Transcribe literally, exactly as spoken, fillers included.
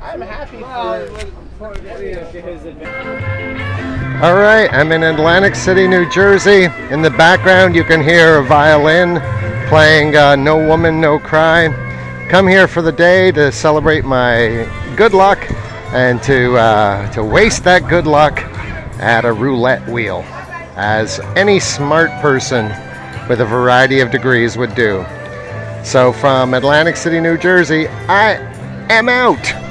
I'm happy for, his adventure. All right, I'm in Atlantic City, New Jersey. In the background, you can hear a violin playing uh, No Woman, No Cry. Come here for the day to celebrate my good luck and to, uh, to waste that good luck at a roulette wheel, as any smart person with a variety of degrees would do. So from Atlantic City, New Jersey, I am out.